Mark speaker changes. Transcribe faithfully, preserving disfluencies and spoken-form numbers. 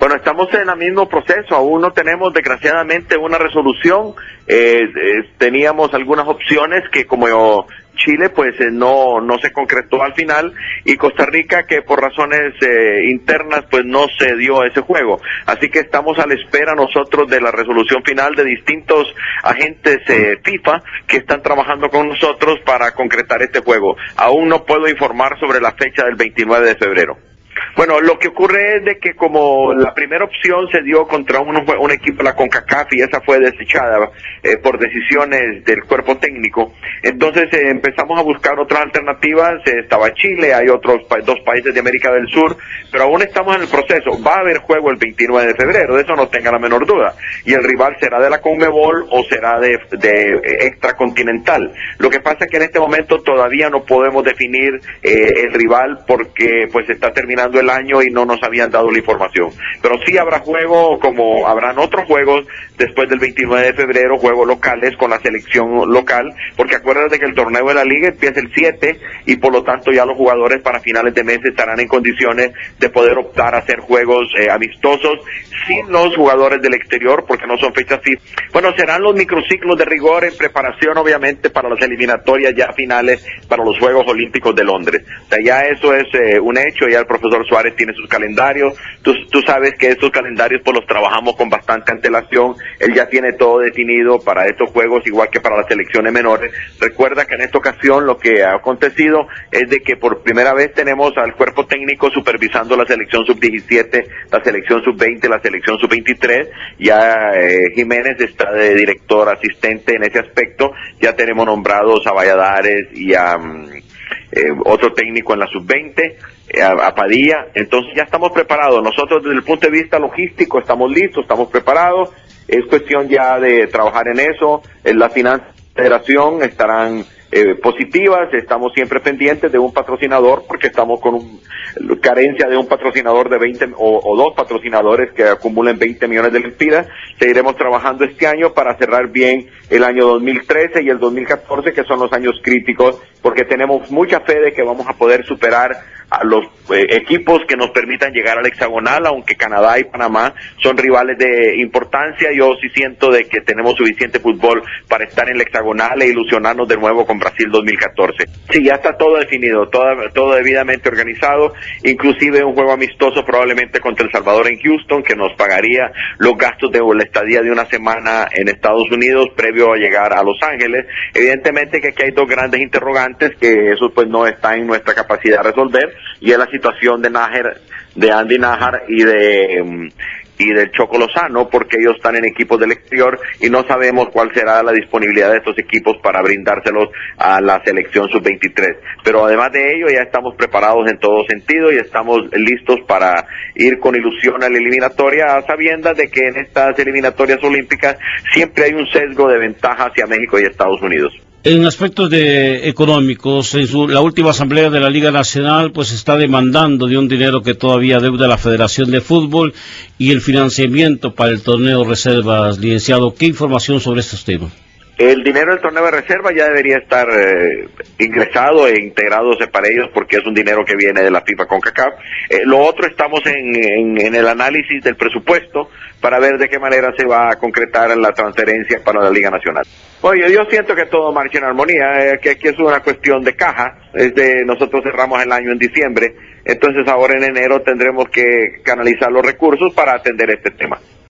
Speaker 1: Bueno, estamos en el mismo proceso, aún no tenemos desgraciadamente una resolución, eh, eh, teníamos algunas opciones que como Chile pues eh, no no se concretó al final, y Costa Rica que por razones eh, internas pues no se dio ese juego, así que estamos a la espera nosotros de la resolución final de distintos agentes eh, FIFA que están trabajando con nosotros para concretar este juego. Aún no puedo informar sobre la fecha del veintinueve de febrero. Bueno, lo que ocurre es de que como la primera opción se dio contra un, un equipo de la CONCACAF y esa fue desechada eh, por decisiones del cuerpo técnico, entonces eh, empezamos a buscar otras alternativas. Eh, estaba Chile, hay otros pa dos países de América del Sur, pero aún estamos en el proceso. Va a haber juego el veintinueve de febrero, de eso no tenga la menor duda, y el rival será de la CONMEBOL o será de, de extracontinental. Lo que pasa es que en este momento todavía no podemos definir eh, el rival porque pues está terminando el año y no nos habían dado la información, pero sí habrá juego, como habrán otros juegos después del veintinueve de febrero, juegos locales con la selección local, porque acuérdate que el torneo de la liga empieza el siete y por lo tanto ya los jugadores para finales de mes estarán en condiciones de poder optar a hacer juegos eh, amistosos sin los jugadores del exterior porque no son fechas FIFA. Bueno, serán los microciclos de rigor en preparación obviamente para las eliminatorias ya finales para los Juegos Olímpicos de Londres. O sea, ya eso es eh, un hecho, ya el profesor Suárez tiene sus calendarios, tú, tú sabes que estos calendarios pues los trabajamos con bastante antelación, él ya tiene todo definido para estos juegos igual que para las selecciones menores. Recuerda que en esta ocasión lo que ha acontecido es de que por primera vez tenemos al cuerpo técnico supervisando la selección sub diecisiete, la selección sub veinte, la selección sub veintitrés, ya eh, Jiménez está de director asistente en ese aspecto, ya tenemos nombrados a Valladares y a um, eh, otro técnico en la sub veinte, A, a Padilla. Entonces ya estamos preparados, nosotros desde el punto de vista logístico estamos listos, estamos preparados, es cuestión ya de trabajar en eso. En la Federación estarán eh, positivas, estamos siempre pendientes de un patrocinador porque estamos con un, carencia de un patrocinador de veinte o, o dos patrocinadores que acumulen veinte millones de lempiras. Seguiremos trabajando este año para cerrar bien el año dos mil trece y el dos mil catorce, que son los años críticos, porque tenemos mucha fe de que vamos a poder superar a los eh, equipos que nos permitan llegar al hexagonal, aunque Canadá y Panamá son rivales de importancia. Yo sí siento de que tenemos suficiente fútbol para estar en el hexagonal e ilusionarnos de nuevo con Brasil dos mil catorce. Sí, ya está todo definido, todo, todo debidamente organizado, inclusive un juego amistoso probablemente contra El Salvador en Houston, que nos pagaría los gastos de la estadía de una semana en Estados Unidos previo a llegar a Los Ángeles. Evidentemente que aquí hay dos grandes interrogantes, que eso pues no está en nuestra capacidad de resolver, y es la situación de Nájar, de Andy Nájar y de y del Choco Lozano, porque ellos están en equipos del exterior y no sabemos cuál será la disponibilidad de estos equipos para brindárselos a la selección sub veintitrés. Pero además de ello ya estamos preparados en todo sentido y estamos listos para ir con ilusión a la eliminatoria, a sabiendas de que en estas eliminatorias olímpicas siempre hay un sesgo de ventaja hacia México y Estados Unidos.
Speaker 2: En aspectos de económicos, en su, la última asamblea de la Liga Nacional pues está demandando de un dinero que todavía deuda la Federación de Fútbol y el financiamiento para el torneo Reservas. Licenciado, ¿qué información sobre estos temas?
Speaker 1: El dinero del torneo de reserva ya debería estar eh, ingresado e integrado para ellos porque es un dinero que viene de la FIFA CONCACAF. Eh, lo otro, estamos en, en, en el análisis del presupuesto para ver de qué manera se va a concretar la transferencia para la Liga Nacional. Oye, yo siento que todo marcha en armonía, eh, que aquí es una cuestión de caja. Es de, nosotros cerramos el año en diciembre, entonces ahora en enero tendremos que canalizar los recursos para atender este tema.